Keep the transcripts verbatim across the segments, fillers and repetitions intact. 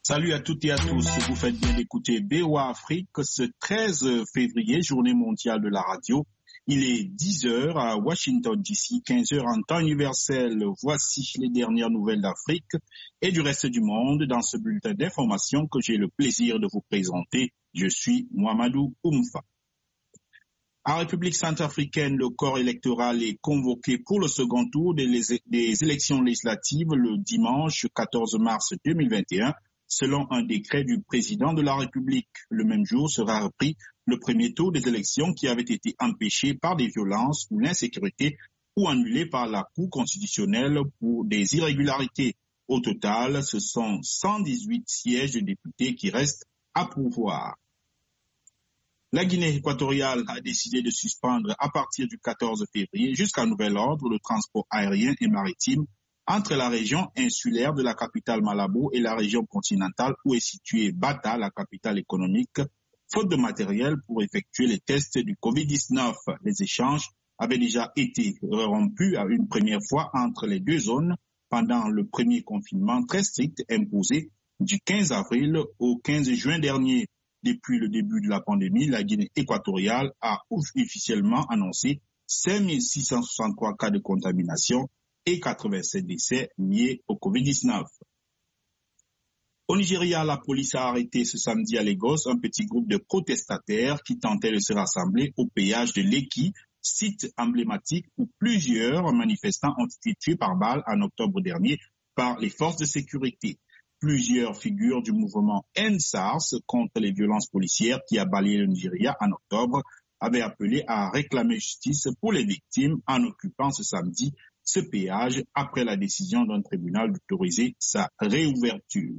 Salut à toutes et à tous, vous faites bien d'écouter B O A Afrique ce treize février, journée mondiale de la radio. Il est dix heures à Washington D C, quinze heures en temps universel. Voici les dernières nouvelles d'Afrique et du reste du monde dans ce bulletin d'information que j'ai le plaisir de vous présenter. Je suis Mohamedou Oumfa. En République centrafricaine, le corps électoral est convoqué pour le second tour des, des élections législatives le dimanche quatorze mars deux mille vingt et un. Selon un décret du président de la République. Le même jour sera repris le premier tour des élections qui avait été empêché par des violences ou l'insécurité ou annulé par la Cour constitutionnelle pour des irrégularités. Au total, ce sont cent dix-huit sièges de députés qui restent à pourvoir. La Guinée équatoriale a décidé de suspendre à partir du quatorze février jusqu'à nouvel ordre le transport aérien et maritime entre la région insulaire de la capitale Malabo et la région continentale où est située Bata, la capitale économique, faute de matériel pour effectuer les tests du covid dix-neuf. Les échanges avaient déjà été rompus à une première fois entre les deux zones pendant le premier confinement très strict imposé du quinze avril au quinze juin dernier. Depuis le début de la pandémie, la Guinée équatoriale a officiellement annoncé cinq mille six cent soixante-trois cas de contamination et quatre-vingt-sept décès liés au covid dix-neuf. Au Nigeria, la police a arrêté ce samedi à Lagos un petit groupe de protestataires qui tentaient de se rassembler au péage de Lekki, site emblématique où plusieurs manifestants ont été tués par balle en octobre dernier par les forces de sécurité. Plusieurs figures du mouvement End SARS contre les violences policières qui a balayé le Nigeria en octobre avaient appelé à réclamer justice pour les victimes en occupant ce samedi ce péage après la décision d'un tribunal d'autoriser sa réouverture.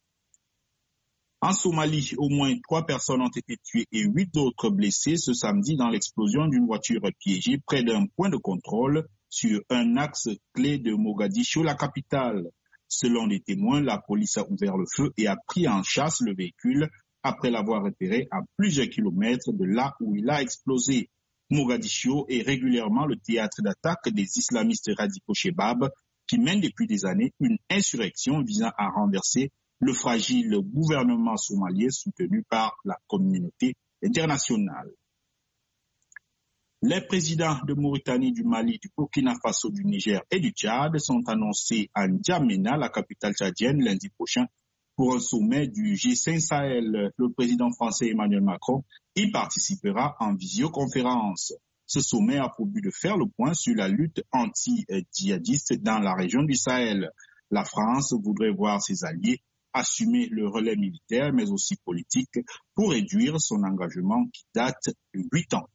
En Somalie, au moins trois personnes ont été tuées et huit autres blessées ce samedi dans l'explosion d'une voiture piégée près d'un point de contrôle sur un axe clé de Mogadiscio, la capitale. Selon les témoins, la police a ouvert le feu et a pris en chasse le véhicule après l'avoir repéré à plusieurs kilomètres de là où il a explosé. Mogadiscio est régulièrement le théâtre d'attaque des islamistes radicaux Chebab qui mènent depuis des années une insurrection visant à renverser le fragile gouvernement somalien soutenu par la communauté internationale. Les présidents de Mauritanie, du Mali, du Burkina Faso, du Niger et du Tchad sont annoncés à N'Djamena, la capitale tchadienne, lundi prochain pour un sommet du G cinq Sahel. Le président français Emmanuel Macron y participera en visioconférence. Ce sommet a pour but de faire le point sur la lutte anti-djihadiste dans la région du Sahel. La France voudrait voir ses alliés assumer le relais militaire mais aussi politique pour réduire son engagement qui date de huit ans.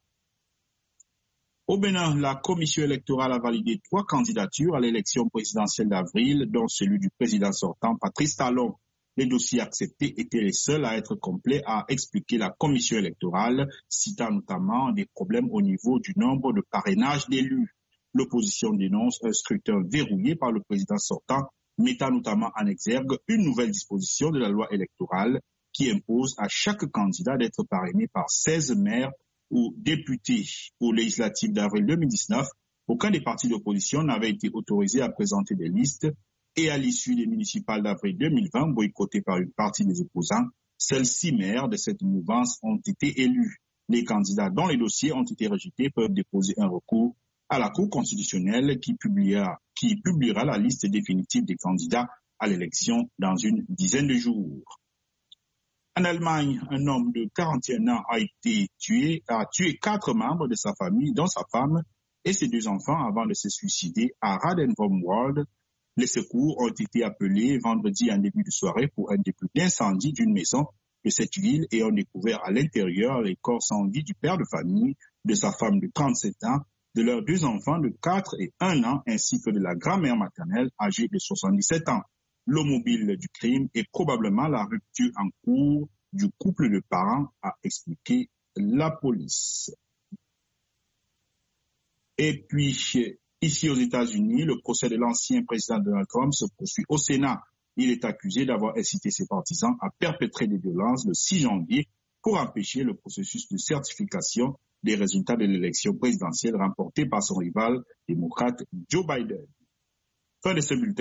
Au Bénin, la commission électorale a validé trois candidatures à l'élection présidentielle d'avril, dont celui du président sortant Patrice Talon. Les dossiers acceptés étaient les seuls à être complets, a expliqué la commission électorale, citant notamment des problèmes au niveau du nombre de parrainages d'élus. L'opposition dénonce un scrutin verrouillé par le président sortant, mettant notamment en exergue une nouvelle disposition de la loi électorale qui impose à chaque candidat d'être parrainé par seize maires ou députés. Aux législatives d'avril deux mille dix-neuf, aucun des partis d'opposition n'avait été autorisé à présenter des listes et à l'issue des municipales d'avril deux mille vingt, boycottées par une partie des opposants, seuls six maires de cette mouvance ont été élus. Les candidats dont les dossiers ont été rejetés peuvent déposer un recours à la Cour constitutionnelle qui publiera, qui publiera la liste définitive des candidats à l'élection dans une dizaine de jours. En Allemagne, un homme de quarante et un ans a été tué, a tué quatre membres de sa famille, dont sa femme et ses deux enfants, avant de se suicider à Radenwald. Les secours ont été appelés vendredi en début de soirée pour un début d'incendie d'une maison de cette ville et ont découvert à l'intérieur les corps sans vie du père de famille, de sa femme de trente-sept ans, de leurs deux enfants de quatre et un an, ainsi que de la grand-mère maternelle âgée de soixante-dix-sept ans. Le mobile du crime est probablement la rupture en cours du couple de parents, a expliqué la police. Et puis, ici aux États-Unis, le procès de l'ancien président Donald Trump se poursuit au Sénat. Il est accusé d'avoir incité ses partisans à perpétrer des violences le six janvier pour empêcher le processus de certification des résultats de l'élection présidentielle remportée par son rival démocrate Joe Biden. Fin de ce bulletin.